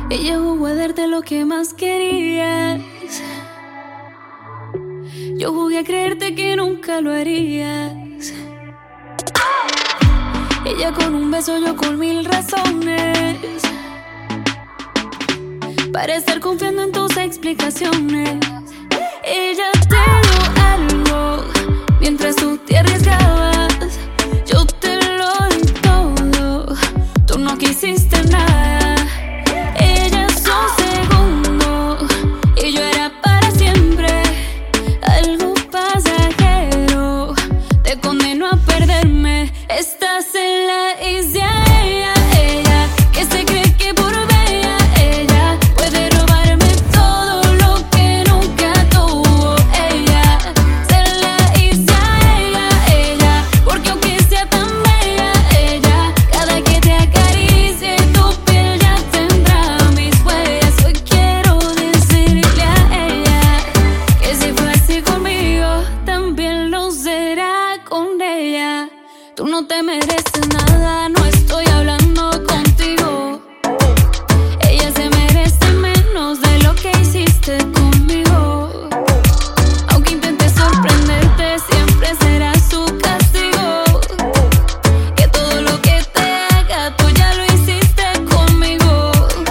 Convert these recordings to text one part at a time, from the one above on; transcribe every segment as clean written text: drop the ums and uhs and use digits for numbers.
Ella jugó a darte lo que más querías. Yo jugué a creerte que nunca lo harías. Ella con un beso, yo con 1000 razones para estar confiando en tus explicaciones. Ella te dio algo mientras tú te arriesgabas. Yo te lo di todo, tú no quisiste nada. Ella es un segundo y yo era para siempre. Algo pasajero te condenó a perderme. Estás en la isla. Ella que se cree que por bella ella puede robarme todo lo que nunca tuvo. Ella se la isla. Ella porque aunque sea tan bella ella, cada que te acaricie tu piel ya tendrá mis huellas. Hoy quiero decirle a ella que si fue así conmigo también lo será con ella. Tú no te mereces nada, no estoy hablando contigo. Ella se merece menos de lo que hiciste conmigo. Aunque intentes sorprenderte, siempre será su castigo. Que todo lo que te haga, tú ya lo hiciste conmigo.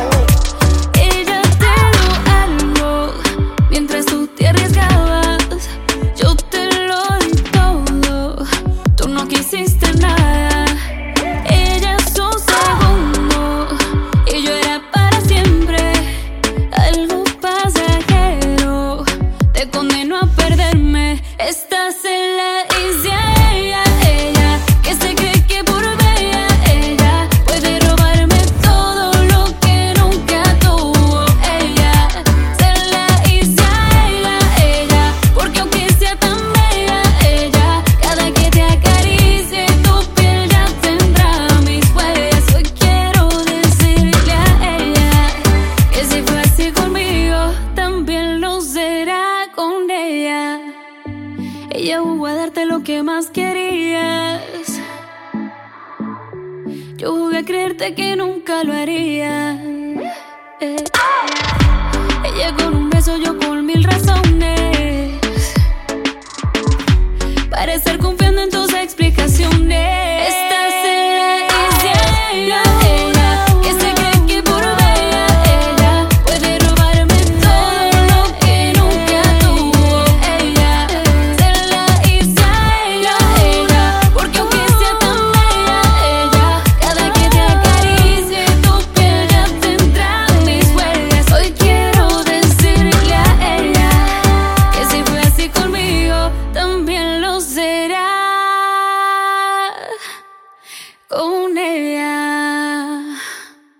Ella te dio algo mientras tú te arriesgabas. Yo te lo di todo, tú no quisiste nada. Ella es un segundo y yo era para siempre. Algo pasajero te condenó a perderme. Estás en la isla. Ella que se cree que por bella ella puede robarme todo lo que nunca tuvo. Ella se la isla. Ella porque aunque sea tan bella ella, cada que te acaricie tu piel ya tendrá mis huellas. Hoy quiero decirle a ella que si fue así conmigo también lo será con ella. Ella jugó a darte lo que más querías. Yo jugué a creerte que nunca lo haría. Ella con un beso, yo con 1000 razones para estar confiando en tu